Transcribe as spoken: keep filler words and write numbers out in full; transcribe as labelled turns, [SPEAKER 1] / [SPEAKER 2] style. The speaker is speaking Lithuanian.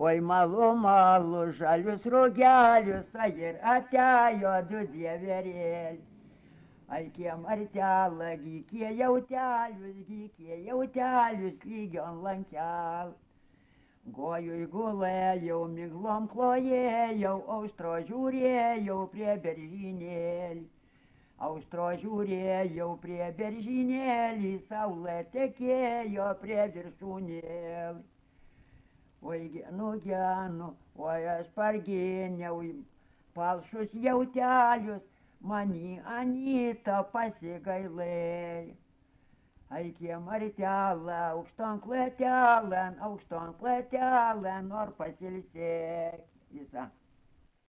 [SPEAKER 1] Oi malu, malu, žalius rugelius, tai ir atėjo du dieverėliai. Ai kiemartelą, gykie jautelius, gykie jautelius, lygion lankel. Gojui gulėjau, miglom klojėjau, austro žiūrėjau prie beržynėlį. Austro žiūrėjau prie beržynėlį, saulė tekėjo prie viršūnėlį. Oi genu, genu, oi aš parginiau, palšus jautelius, mani Anyta pasigailėjo. Ai kiemartelę, aukšton kletelėn, aukšton kletelėn, nor pasilsėk. Visa.